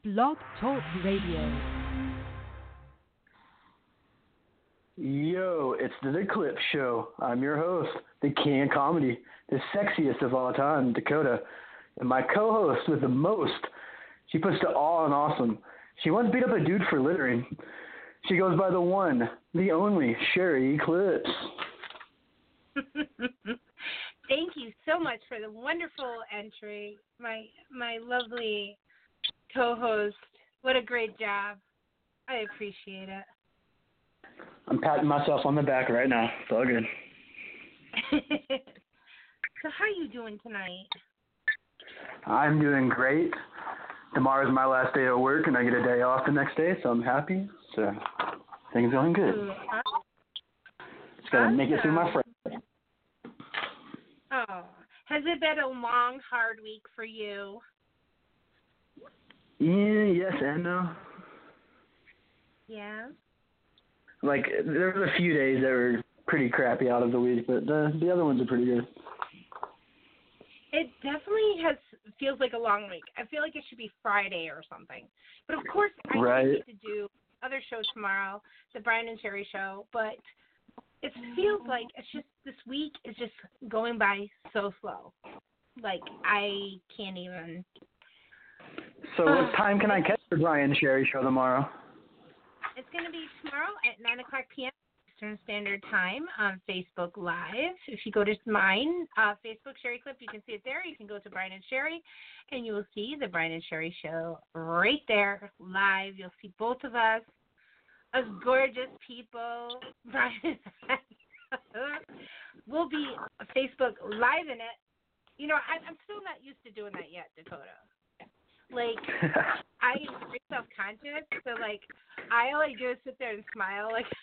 Blog Talk Radio. Yo, it's The Clip Show. I'm your host, the king of comedy, the sexiest of all time, Dakota. And my co-host with the most, she puts to awe and awesome. She once beat up a dude for littering. She goes by the one, the only, Sherry Eclipse. Thank you so much for the wonderful entry, my lovely co-host. What a great job. I appreciate it. I'm patting myself on the back right now. It's all good. So how are you doing tonight? I'm doing great. Tomorrow's my last day of work, and I get a day off the next day, so I'm happy. So things going good. Ooh, Just got to make it through my Friday. Oh, has it been a long, hard week for you? Yeah, yes and no. Yeah? Like, there were a few days that were pretty crappy out of the week, but the other ones are pretty good. It definitely feels like a long week. I feel like it should be Friday or something. But of course, I need to do other shows tomorrow, the Brian and Sherry show, but it feels like it's just this week is just going by so slow. Like, I can't even. So what time can I catch the Brian and Sherry show tomorrow? It's going to be tomorrow at 9 o'clock p.m. Eastern Standard Time on Facebook Live. If you go to mine, Facebook Sherry Clip, you can see it there. You can go to Brian and Sherry, and you will see the Brian and Sherry show right there live. You'll see both of us gorgeous people. Brian we'll be Facebook Live in it. You know, I'm still not used to doing that yet, Dakota. Like, I am very self-conscious, so, like, I only do is sit there and smile, like,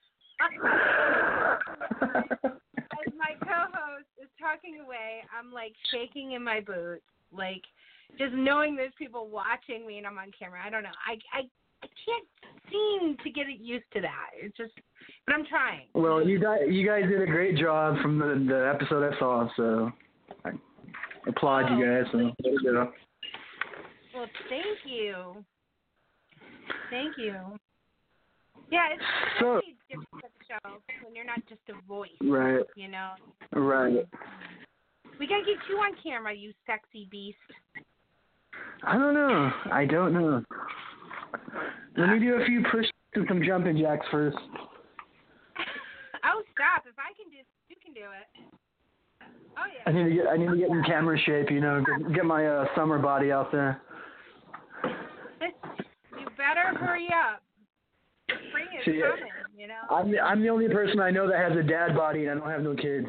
as my co-host is talking away, I'm, like, shaking in my boots, like, just knowing there's people watching me and I'm on camera. I don't know. I can't seem to get it used to that. It's just, but I'm trying. Well, you guys did a great job from the episode I saw, so I applaud you guys. So there you go. Well, thank you. Thank you. Yeah, it's really different with the show when you're not just a voice. Right. You know? Right. We got to get you on camera, you sexy beast. I don't know. Let me do a few push-ups and some jumping jacks first. Oh, stop. If I can do it, you can do it. Oh, yeah. I need to get in camera shape, you know, get my summer body out there. You better hurry up. Spring is coming, you know. I'm the only person I know that has a dad body, and I don't have no kids.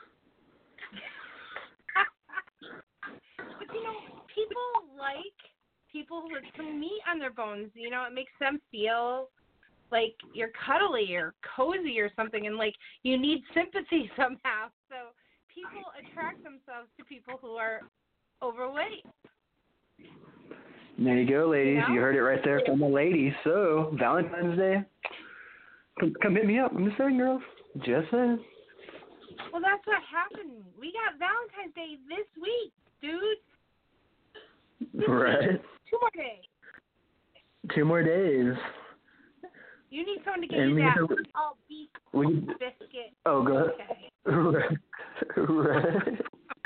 But, you know, people like people with some meat on their bones. You know, it makes them feel like you're cuddly or cozy or something, and like you need sympathy somehow. So people attract themselves to people who are overweight. There you go, ladies. You know? You heard it right there from the ladies. So, Valentine's Day, come hit me up. I'm just saying, girls. Just saying. Well, that's what happened. We got Valentine's Day this week, dude. Right. Week. 2 more days. 2 more days. You need someone to get you that all beef biscuit. Oh, go ahead. Okay. Right.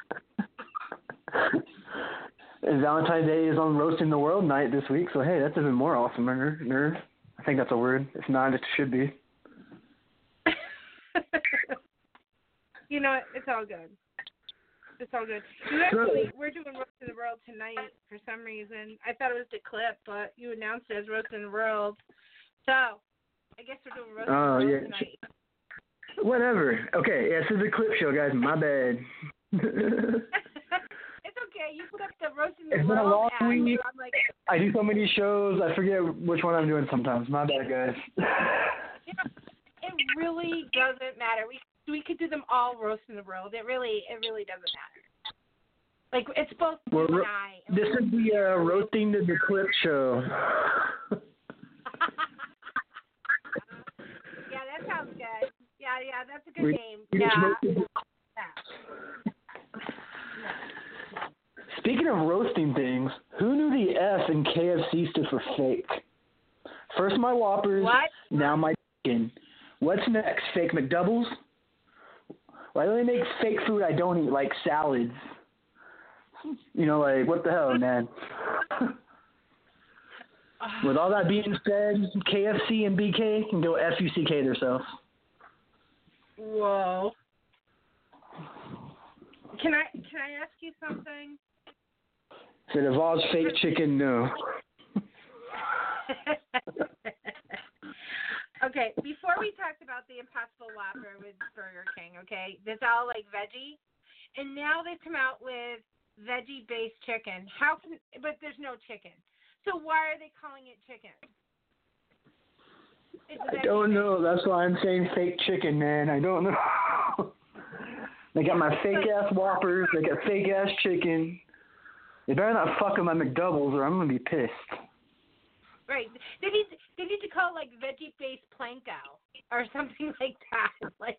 And Valentine's Day is on Roasting the World night this week, so hey, that's even more awesomer. I think that's a word. If not, it should be. You know, it's all good. It's all good. We're doing Roasting the World tonight for some reason. I thought it was the clip, but you announced it as Roasting the World. So, I guess we're doing Roasting the World tonight. Whatever. Okay, yeah, this is a clip show, guys. My bad. It's okay. You put up the Roasting the It's been a World long week. so I'm like, I do so many shows, I forget which one I'm doing sometimes. My bad, guys. You know, it really doesn't matter. We could do them all Roasting the World. It really doesn't matter. Like, it's both you and I. And this is the Roasting the Clip show. Yeah, that sounds good. Yeah, that's a good name. Yeah. Speaking of roasting things, who knew the F and KFC stood for fake. First my Whoppers, What? now my chicken. What's next? Fake McDoubles? Why do they make fake food I don't eat, like salads? You know, like, what the hell, man? With all that being said, KFC and BK can go F-U-C-K themselves. Whoa. Can I ask you something? If it involves fake chicken, no. Okay, before we talked about the Impossible Whopper with Burger King, okay, that's all like veggie, and now they've come out with veggie-based chicken. But there's no chicken. So why are they calling it chicken? I don't know. That's why I'm saying fake chicken, man. I don't know. They got my fake-ass Whoppers. They got fake-ass chicken. They better not fuck with my McDoubles or I'm going to be pissed. Right. They need to call it like veggie-based planko or something like that. Like,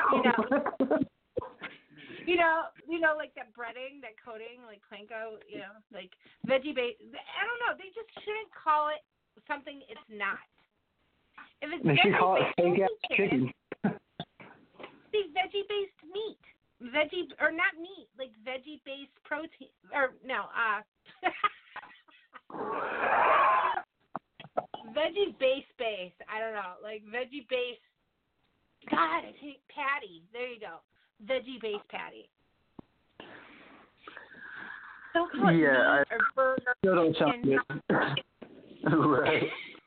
you know, like that breading, that coating, like planko, like veggie-based. I don't know. They just shouldn't call it something it's not. If it's they should call it fake-ass chicken. See, veggie-based meat. Or not meat, like veggie-based protein. Or, no, veggie-based. I don't know. Like veggie-based. God, I think patty. There you go. Veggie-based patty. Don't call it meat or burger. Still don't sound good. Right.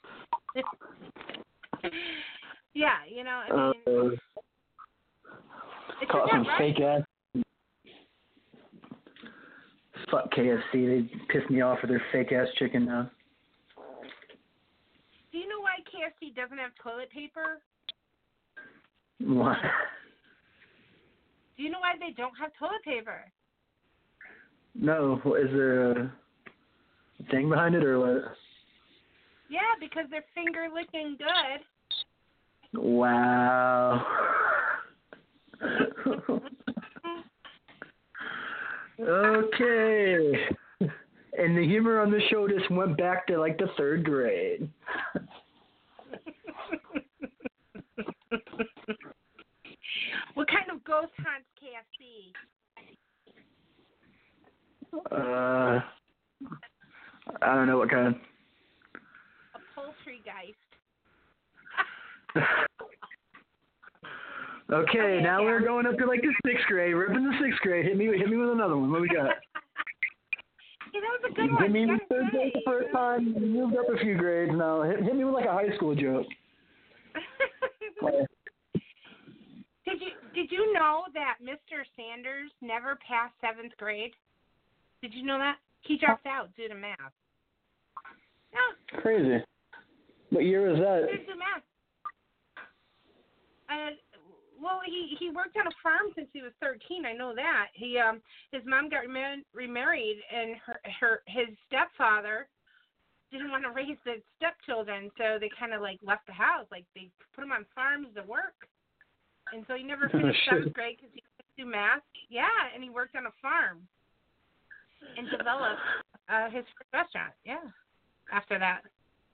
Yeah, I mean. Call some fake ass. Fuck KFC. They piss me off with their fake ass chicken now. Do you know why KFC doesn't have toilet paper? What? Do you know why they don't have toilet paper? No. Is there a thing behind it or what? Yeah, because they're finger licking good. Wow. Okay. And the humor on the show just went back to like the 3rd grade. What kind of ghost haunts KFC? I don't know what kind. A poultrygeist. Okay, now we're going up to like the 6th grade. We're up in the 6th grade. Hit me with another one. What we got? Yeah, that was a good one. Hit me with the first time. You moved up a few grades now. Hit me with like a high school joke. Did you know that Mr. Sanders never passed 7th grade? Did you know that? He dropped out due to math. No. Crazy. What year was that? Due to math. Well, he worked on a farm since he was 13. I know that. His mom got remarried, and his stepfather didn't want to raise the stepchildren, so they kind of like left the house. Like they put him on farms to work, and so he never finished 7th grade because he couldn't do math. Yeah, and he worked on a farm and developed his first restaurant. Yeah, after that.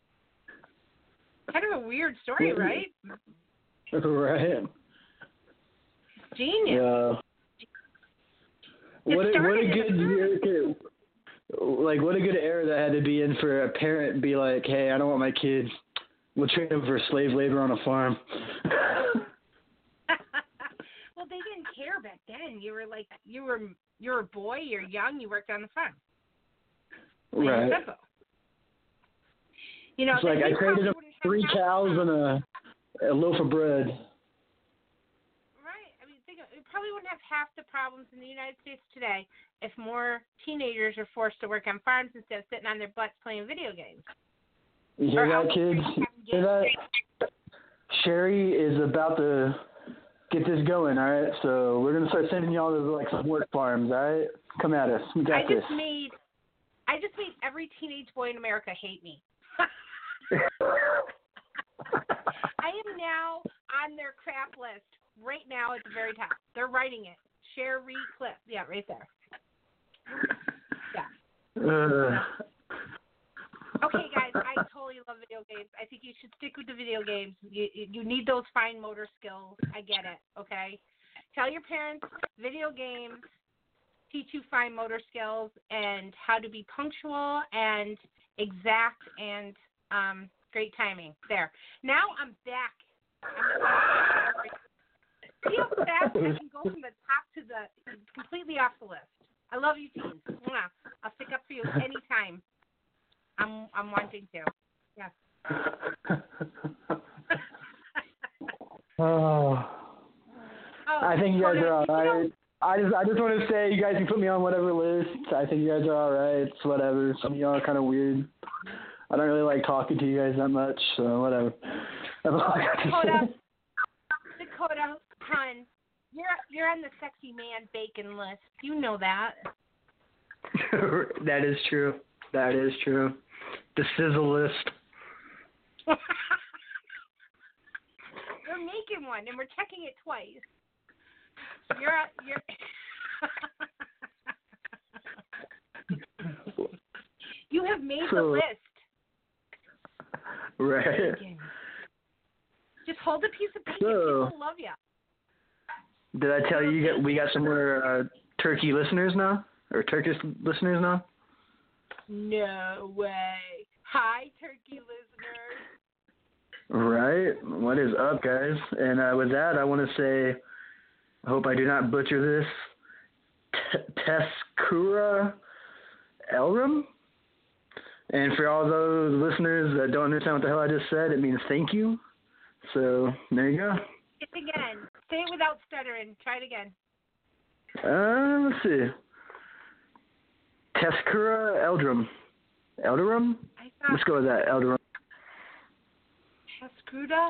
Kind of a weird story, right? Right. Genius. Yeah. What a good year, like what a good era that had to be in for a parent to be like, hey, I don't want my kids. We'll train them for slave labor on a farm. Well, they didn't care back then. You were a boy. You're young. You worked on the farm. Right. Simple. It's like I traded them 3 cows and a loaf of bread. Right. I mean, we probably wouldn't have half the problems in the United States today if more teenagers are forced to work on farms instead of sitting on their butts playing video games. You hear that, kids? Hear that? Sherry is about to get this going, all right? So we're going to start sending y'all to like some work farms, all right? Come at us. We got this. I just made every teenage boy in America hate me. I am now on their crap list right now at the very top. They're writing it. Share, clip. Yeah, right there. Yeah. games. You need those fine motor skills. I get it, okay? Tell your parents video games teach you fine motor skills and how to be punctual and exact and great timing. There. Now I'm back. See how fast I can go from the top to the completely off the list. I love you, teens. Mwah. I'll stick up for you anytime. I'm wanting to. Yes. I think you guys are all right. I just want to say you guys can put me on whatever list. I think you guys are all right. It's whatever. Some of y'all are kind of weird. I don't really like talking to you guys that much, so whatever. That's all I got to say. Dakota, hon, you're on the sexy man bacon list. You know that. That is true. That is true. The sizzle list. We're making one, and we're checking it twice. You're You have made the list. Right. Just hold a piece of bacon. People love you. Did I tell you we got some more Turkey listeners now? Or Turkish listeners now? No way. Hi, Turkey listeners. Right. What is up, guys? And with that, I want to say, I hope I do not butcher this, Teskura Elram. And for all those listeners that don't understand what the hell I just said, it means thank you. So, there you go. It's again. Say it without stuttering. Try it again. Let's see. Teskura Elram. Elderum? Let's go with that, Elderum. Tescruda?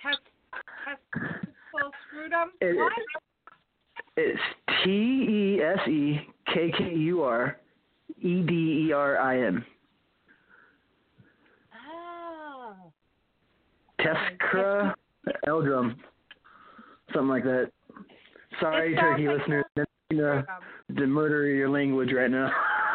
Tescrudum? What? It's Teskekuredderim. Oh. Teskura Eldrum. Something like that. Sorry, Turkey listeners. To murder your language right now.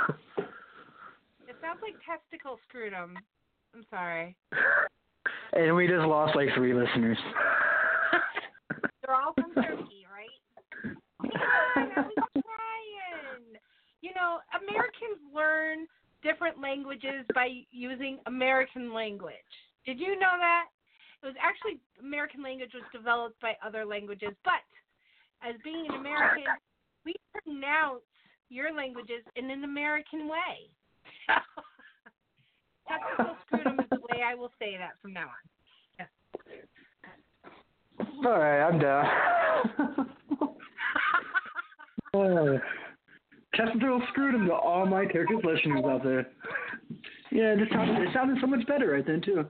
It sounds like testicle screwdum. I'm sorry. And we just lost like 3 listeners. They're all from Turkey, right? I'm trying. You know, Americans learn different languages by using American language. Did you know that? It was actually American language was developed by other languages, but as being an American, we pronounce your languages in an American way. Technical screwdom is the way I will say that from now on. Yeah. All right, I'm done. Technical screwdom to all my Turkish listeners out there. Yeah, it sounded so much better right then, too.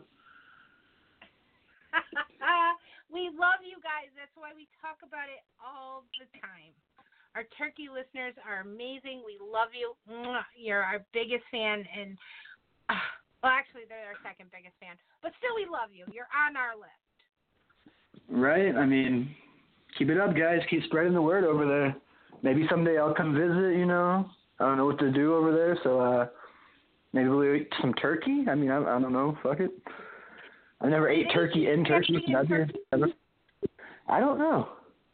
We love you guys. That's why we talk about it all the time. Our Turkey listeners are amazing. We love you. You're our biggest fan. And, well, actually, they're our second biggest fan. But still, we love you. You're on our list. Right. I mean, keep it up, guys. Keep spreading the word over there. Maybe someday I'll come visit, you know. I don't know what to do over there, so maybe we'll eat some turkey. I mean, I don't know. Fuck it. I never ate turkey in Turkey. I don't know.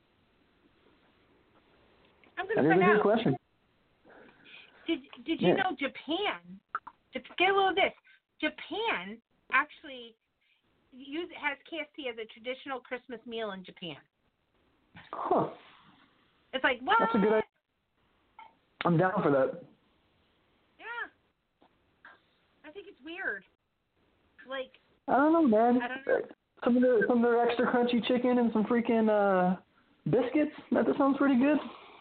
I'm going to find out. That is a good question. Did you know Japan? Get a little of this. Japan actually has KFC as a traditional Christmas meal in Japan. Huh. It's like, what? That's a good idea. I'm down for that. Yeah. I think it's weird. Like, I don't know, man. I don't know. Some of their extra crunchy chicken and some freaking biscuits. That sounds pretty good.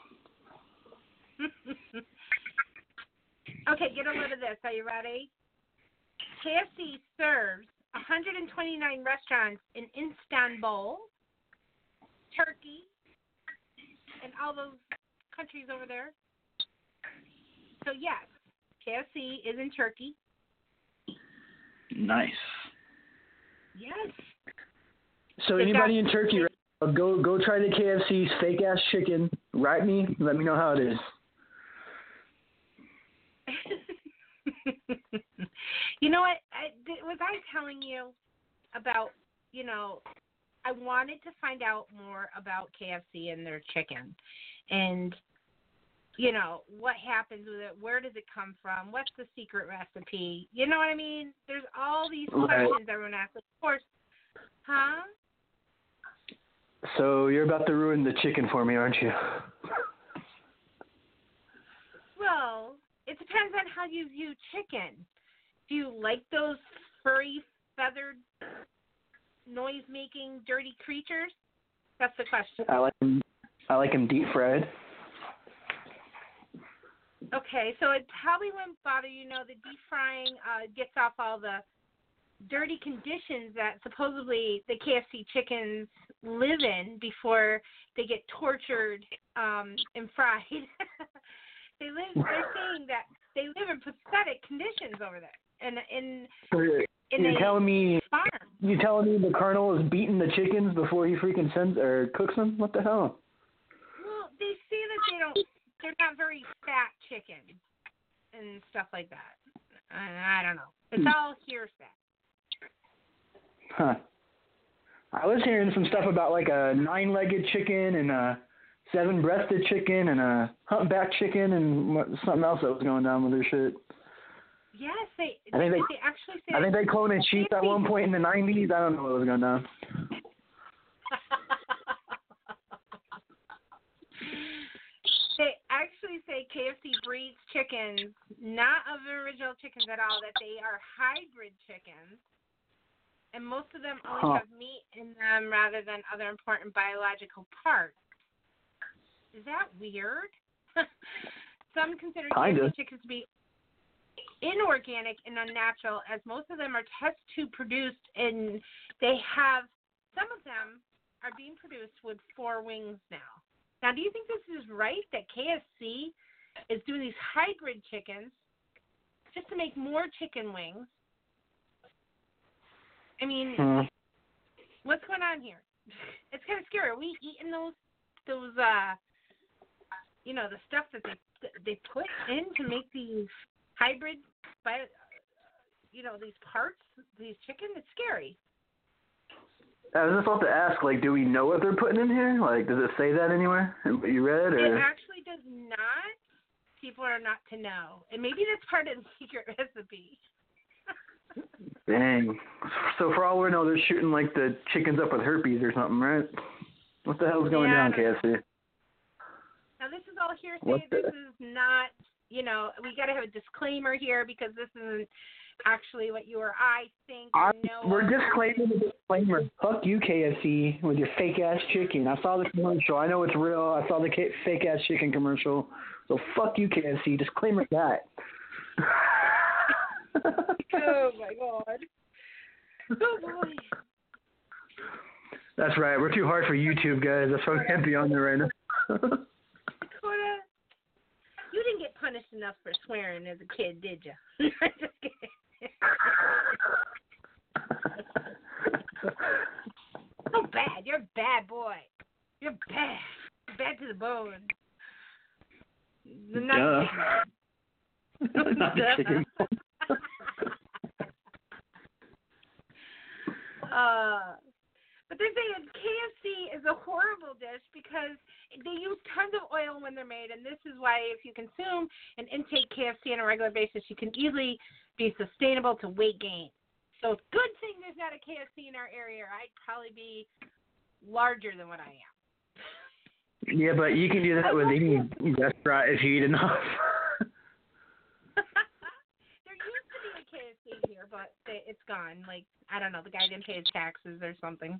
Okay, get a load of this. Are you ready? KFC serves 129 restaurants in Istanbul, Turkey, and all those countries over there. So, yes, KFC is in Turkey. Nice. Yes. So anybody in Turkey, go try the KFC's fake ass chicken. Write me. Let me know how it is. You know what? Was I telling you about you know, I wanted to find out more about KFC and their chicken, and you know, what happens with it? Where does it come from? What's the secret recipe? You know what I mean? There's all these questions everyone asks. Of course, huh? So you're about to ruin the chicken for me, aren't you? Well, it depends on how you view chicken. Do you like those furry, feathered, noise-making, dirty creatures? That's the question. I like them deep fried. Okay, so it probably wouldn't bother you. Know the deep frying gets off all the dirty conditions that supposedly the KFC chickens live in before they get tortured and fried. They're saying that they live in pathetic conditions over there. You're telling me the colonel is beating the chickens before he freaking sends or cooks them? What the hell? Well, they say that they're not very fat chickens and stuff like that. I don't know. It's all hearsay. Huh. I was hearing some stuff about like a 9-legged chicken and a 7-breasted chicken and a humpback chicken and something else that was going down with their shit. Yes, they actually say. I think they cloned a sheep at one point in the 90s. I don't know what was going on. They actually say KFC breeds chickens, not of the original chickens at all, that they are hybrid chickens. And most of them only have meat in them rather than other important biological parts. Is that weird? Some consider KFC chickens to be inorganic and unnatural, as most of them are test tube produced, and some of them are being produced with 4 wings now. Now, do you think this is right that KFC is doing these hybrid chickens just to make more chicken wings? I mean, what's going on here? It's kind of scary. Are we eating those the stuff that they put in to make these hybrid, these parts, these chicken? It's scary. I was just about to ask, like, do we know what they're putting in here? Like, does it say that anywhere? You read or? It actually does not. People are not to know, and maybe that's part of the secret recipe. Dang. So for all we know, they're shooting like the chickens up with herpes or something, right? What the hell's going down, KFC? Now this is all hearsay. This is not, we got to have a disclaimer here because this isn't actually what you or I think or know. We're disclaiming the disclaimer. Fuck you, KFC, with your fake-ass chicken. I saw the commercial. I know it's real. I saw the fake-ass chicken commercial. So fuck you, KFC. Disclaimer that. Oh, my God. Oh, boy. That's right. We're too hard for YouTube, guys. That's why we can't be on there right now. Dakota, you didn't get punished enough for swearing as a kid, did you? Just kidding. So bad. You're a bad boy. You're bad. Bad to the bone. Not chicken. But they're saying KFC is a horrible dish because they use tons of oil when they're made, and this is why if you consume and intake KFC on a regular basis, you can easily be sustainable to weight gain. So it's good thing there's not a KFC in our area, or I'd probably be larger than what I am. Yeah, but you can do that with any restaurant if you eat enough. There used to be a KFC here, but it's gone. Like, I don't know, the guy didn't pay his taxes or something.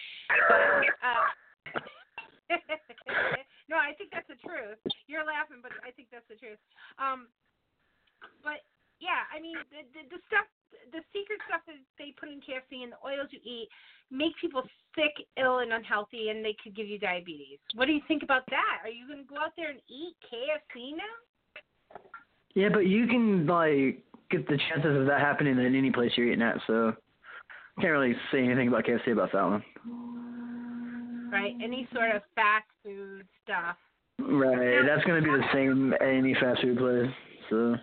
But, no, I think that's the truth. You're laughing, but I think that's the truth. But, yeah, I mean, the stuff, the secret stuff that they put in KFC and the oils you eat make people sick, ill, and unhealthy, and they could give you diabetes. What do you think about that? Are you going to go out there and eat KFC now? Yeah, but you can, like, get the chances of that happening in any place you're eating at, so can't really say anything about KFC about that one. Right, any sort of fast food stuff. Right, that's going to be the same at any fast food place, so.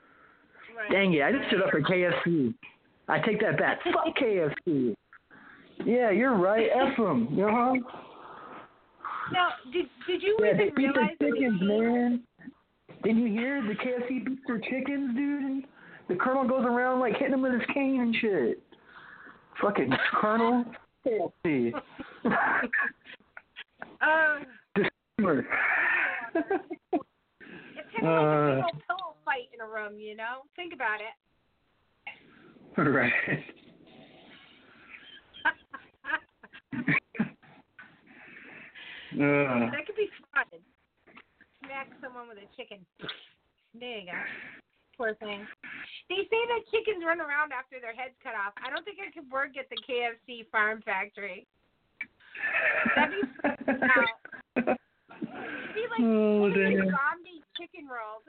Right. Dang it, I just stood up for KFC. I take that back. Fuck KFC. Yeah, you're right. F them. You know? Now, did you Yeah, they even beat their realize that chickens, man. Didn't you hear the KFC beats their chickens, dude? And the Colonel goes around like hitting them with his cane and shit. Fucking Colonel KFC. Disclaimer. It's kind of like a big old pillow fight in a room, you know? Think about it. Right. That could be fun. Smack someone with a chicken. There you go. Poor thing. They say that chickens run around after their heads cut off. I don't think I could work at the KFC farm factory. That'd be out. It'd be like zombie chicken rolls.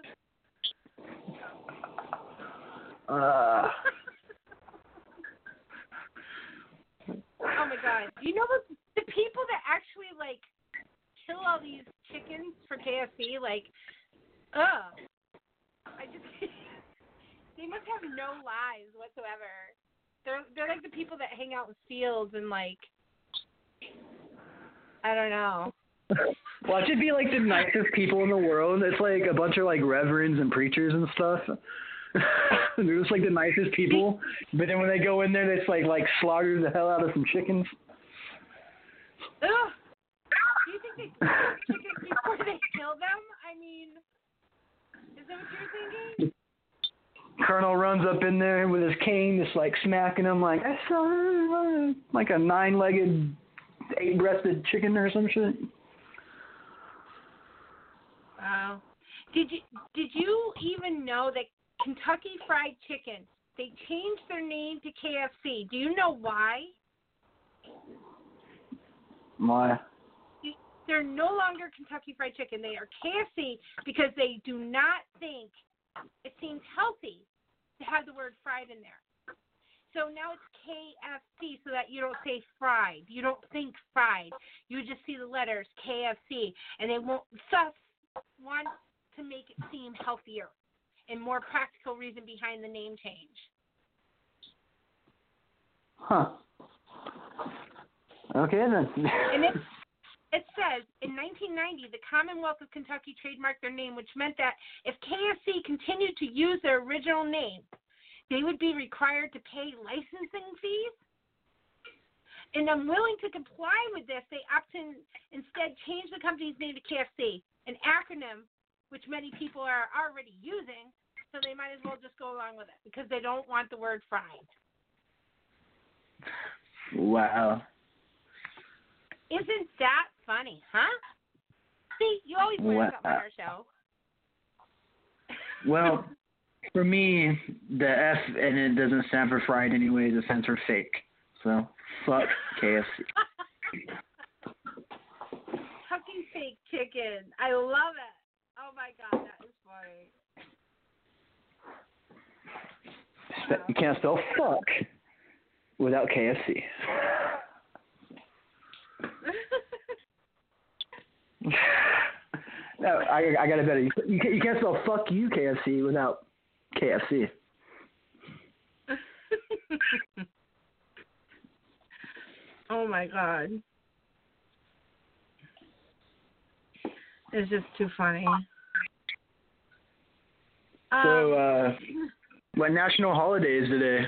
Oh my God! You know the people that actually like kill all these chickens for KFC? Like, they must have no lives whatsoever. They're like the people that hang out in fields and like, I don't know. Watch it be like the nicest people in the world. It's like a bunch of like reverends and preachers and stuff. They're just like the nicest people. But then when they go in there, they just like slaughter the hell out of some chickens. Ugh. Do you think they kill chickens before they kill them? I mean, is that what you're thinking? Colonel runs up in there with his cane, just like smacking him like, I saw like a 9-legged, 8-breasted chicken or some shit. Wow. Did you even know that Kentucky Fried Chicken, they changed their name to KFC? Do you know why? Why? They're no longer Kentucky Fried Chicken. They are KFC because they do not think it seems healthy to have the word fried in there. So now it's KFC so that you don't say fried. You don't think fried. You just see the letters KFC, and they want to make it seem healthier and more practical reason behind the name change. Huh. Okay then. And it says, in 1990, the Commonwealth of Kentucky trademarked their name, which meant that if KFC continued to use their original name, they would be required to pay licensing fees. And unwilling to comply with this, they opted instead change the company's name to KFC, an acronym which many people are already using, so they might as well just go along with it because they don't want the word fried. Wow. Isn't that funny, huh? See, you always learn something on our show. Well, for me, the F and it doesn't stand for fried anyways. It stands for fake. So, fuck KFC. Kentucky fake chicken. I love it. Oh my God, that is funny. You can't spell fuck without KFC. No, I got it better. You can't spell fuck you KFC without KFC. Oh my God. It's just too funny. So, what national holiday is today?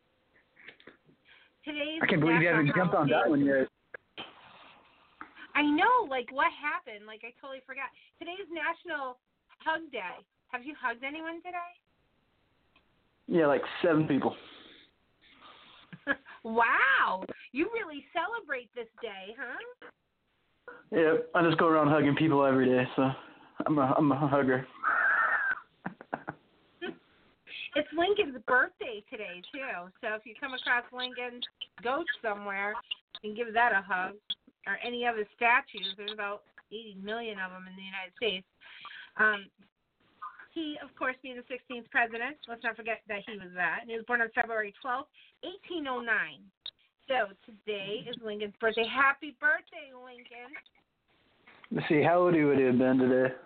Today's I can't believe you haven't jumped on that one yet. I know, like, what happened? Like, I totally forgot. Today's National Hug Day. Have you hugged anyone today? Yeah, like 7 people. Wow. You really celebrate this day, huh? Yeah, I just go around hugging people every day, so I'm a hugger. It's Lincoln's birthday today, too. So if you come across Lincoln, go somewhere and give that a hug. Or any of his statues. There's about 80 million of them in the United States. He, of course, being the 16th president, let's not forget that he was that. And he was born on February 12th, 1809. So today is Lincoln's birthday. Happy birthday, Lincoln. Let's see, how old would he have been today?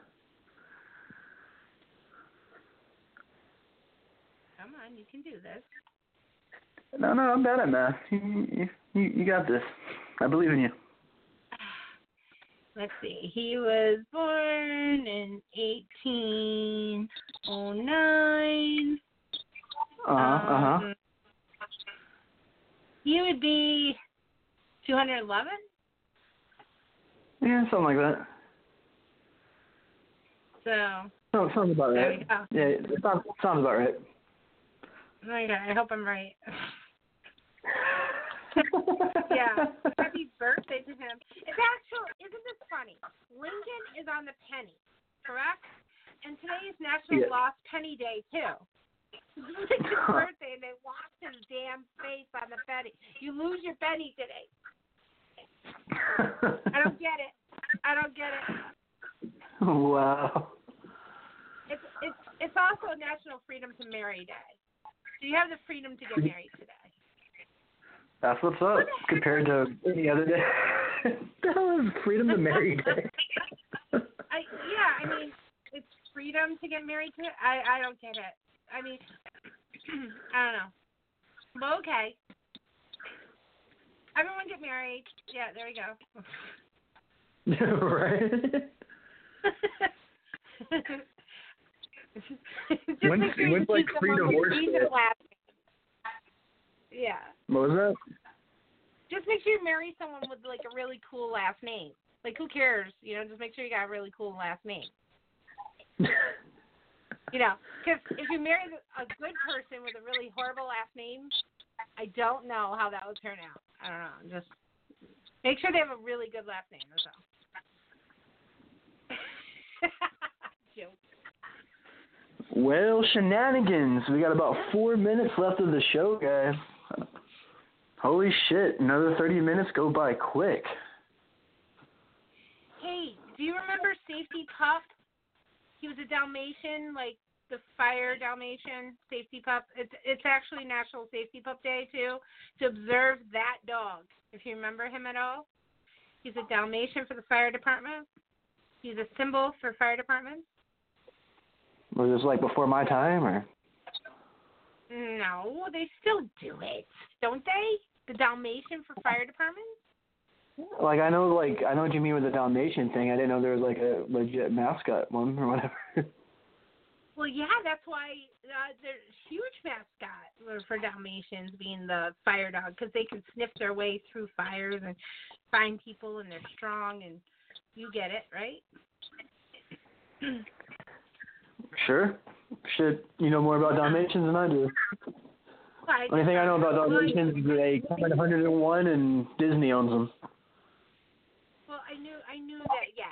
Come on, you can do this. No, I'm bad at math. You got this. I believe in you. Let's see. He was born in 1809. He would be 211? Yeah, something like that. So. Sounds about there right. We go. Yeah, it sounds about right. Okay, I hope I'm right. Yeah. Happy birthday to him. It's actually, isn't this funny? Lincoln is on the penny, correct? And today is National Lost Penny Day, too. It's Lincoln's birthday, and they lost his damn face on the penny. You lose your penny today. I don't get it. Wow. It's also National Freedom to Marry Day. So you have the freedom to get married today. That's what's up compared to any other day. The hell is freedom to marry day? I mean, it's freedom to get married today. I don't get it. I mean, I don't know. But okay. Everyone get married. Yeah, there you go. Right. When's like freedom horse day? Yeah. What was that? Just make sure you marry someone with like a really cool last name. Like, who cares? Just make sure you got a really cool last name. Because if you marry a good person with a really horrible last name, I don't know how that would turn out. I don't know. Just make sure they have a really good last name. That's all. Joke. Well, shenanigans. We got about 4 minutes left of the show, guys. Holy shit, another 30 minutes go by quick. Hey, do you remember Safety Pup? He was a Dalmatian, like the fire Dalmatian Safety Pup. It's actually National Safety Pup Day, too, to observe that dog, if you remember him at all. He's a Dalmatian for the fire department. He's a symbol for fire departments. Was this like before my time, or? No, they still do it, don't they? The Dalmatian for fire departments? Like I know what you mean with the Dalmatian thing. I didn't know there was like a legit mascot one or whatever. Well, yeah, that's why there's a huge mascot for Dalmatians being the fire dog, because they can sniff their way through fires and find people, and they're strong, and you get it, right? Sure. Shit, you know more about Dalmatians than I do. Only thing I know about Dalmatians is they come in 101 and Disney owns them. Well, I knew that, yeah.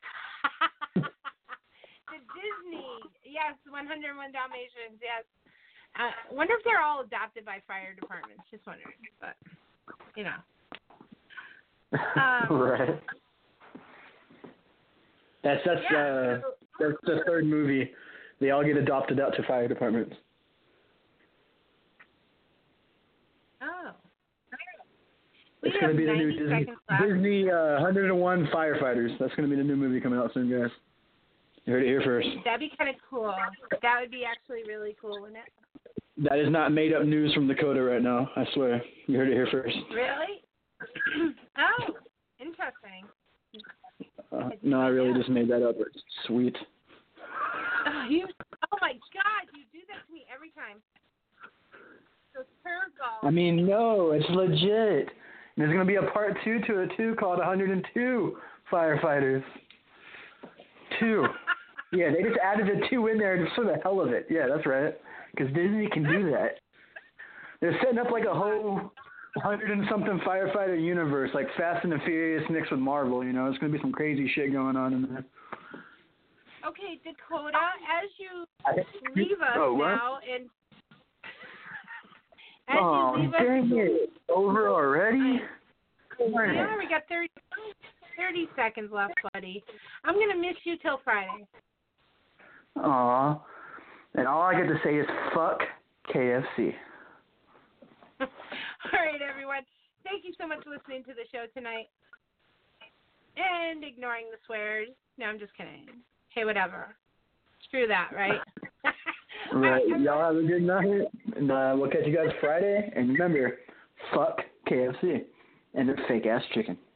The Disney, yes, 101 Dalmatians, yes. I wonder if they're all adopted by fire departments. Just wondering, but right. That's the third movie. They all get adopted out to fire departments. Oh. It's going to be the new Disney 101 Firefighters. That's going to be the new movie coming out soon, guys. You heard it here first. That'd be kind of cool. That would be actually really cool, wouldn't it? That is not made up news from Dakota right now. I swear. You heard it here first. Really? Oh, interesting. No, I really just made that up. It's sweet. Oh my God! You do that to me every time. So Turgo. I mean, no, it's legit. There's going to be a part 2 to it, too, called 102 Firefighters. 2. Yeah, they just added a 2 in there just for the hell of it. Yeah, that's right. Because Disney can do that. They're setting up like a whole 100-and-something firefighter universe, like Fast and the Furious mixed with Marvel, There's going to be some crazy shit going on in there. Okay, Dakota, as you leave us now and... dang it. Over already? Yeah, we got 30 seconds left, buddy. I'm going to miss you till Friday. Aw. And all I get to say is fuck KFC. All right, everyone. Thank you so much for listening to the show tonight. And ignoring the swears. No, I'm just kidding. Hey, whatever. Screw that, right? Right. Y'all have a good night. And we'll catch you guys Friday. And remember, fuck KFC and their fake-ass chicken.